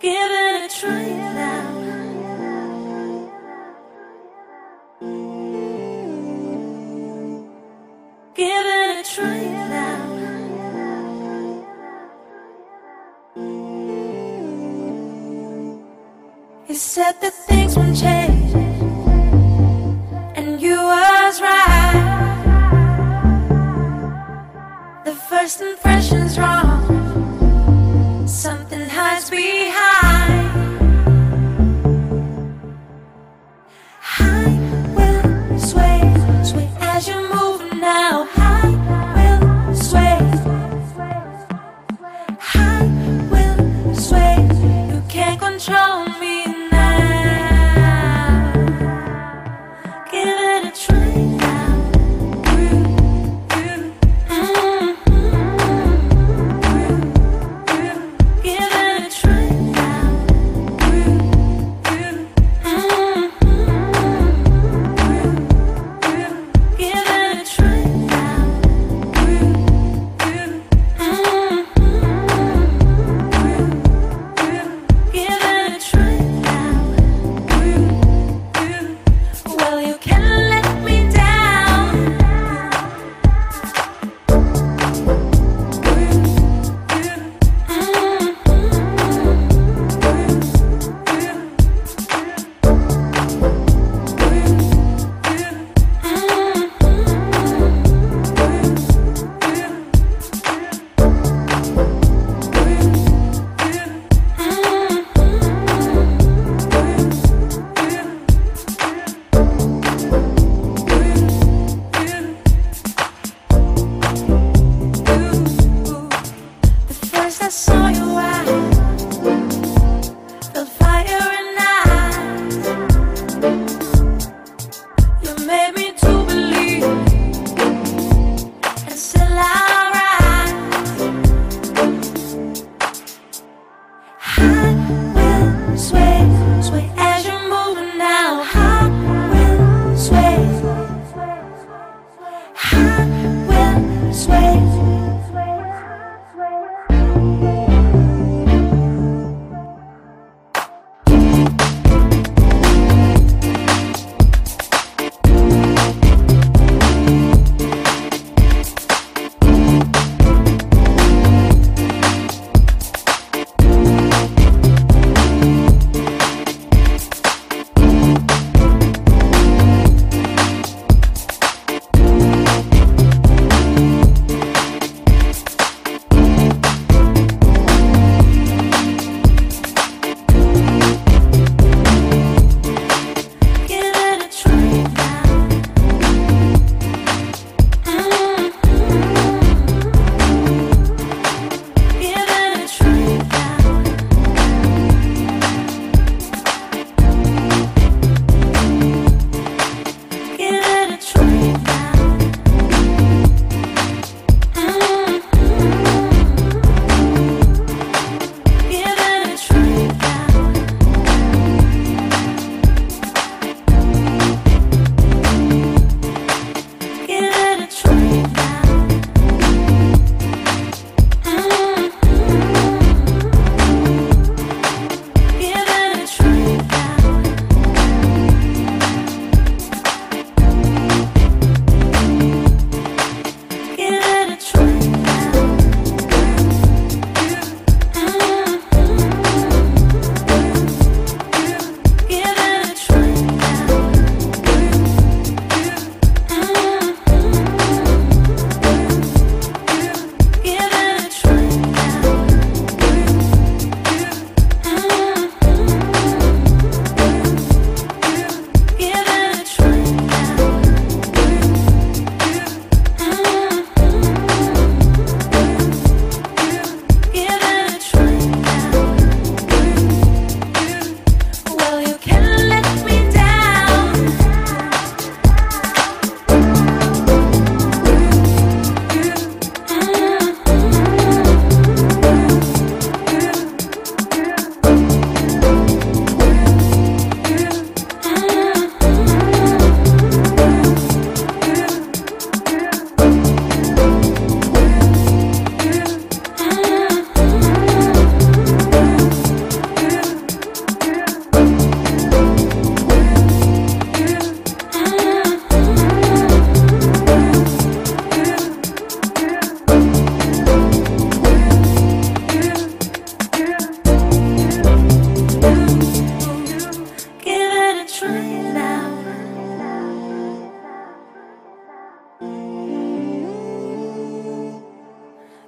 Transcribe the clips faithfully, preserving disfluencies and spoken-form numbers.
Give it a try now. Give it a try now. You said that things won't change, and you was right. The first impression's wrong. Something hides behind. I will sway, sway as you move now. I will sway, I will sway. You can't control me now. Give it a try now. Give it a try.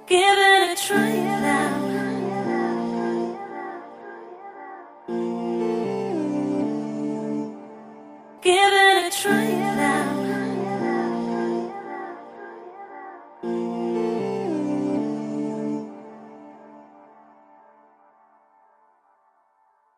Give it a try now. Give it a try now.